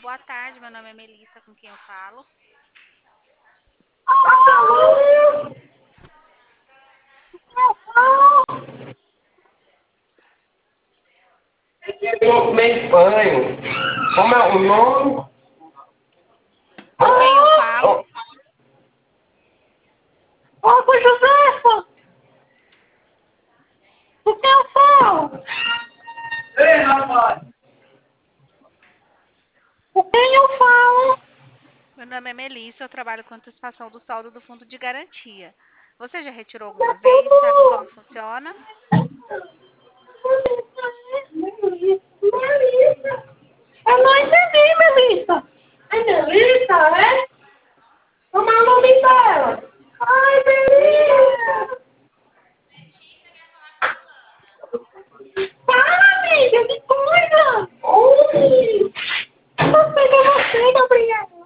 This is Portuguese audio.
boa tarde. Meu nome é Melissa, com quem eu falo? Meio banho. Como é o nome? Com quem eu falo? Ô, Josefa! O que eu falo? Ei, rapaz! O que eu falo? Meu nome é Melissa, eu trabalho com antecipação do saldo do fundo de garantia. Você já retirou alguma vez? Sabe como funciona? Melissa! Eu não entendi, Melissa! É Melissa, é? Como é o nome dela? Ai, Melissa! Fala, amiga, que coisa! Oi! Você, Gabriela!